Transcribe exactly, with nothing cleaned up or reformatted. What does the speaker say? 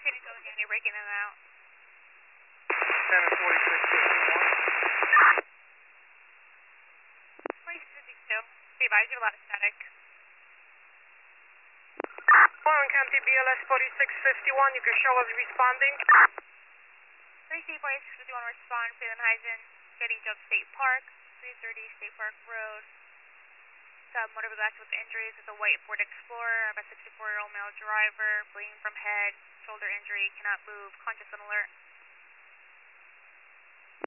City Go again, you're breaking it out. seven forty-six fifty-one. forty-six fifty-two. Be advised, you have a lot of static. Warren County B L S forty-six fifty-one, you can show us responding. three C forty-six fifty-one respond, Phelan-Heisen, getting to State Park, three thirty State Park Road. Sub motor back with injuries with a white Ford Explorer, about sixty-four-year-old male driver, bleeding from head, shoulder injury, cannot move, conscious and alert.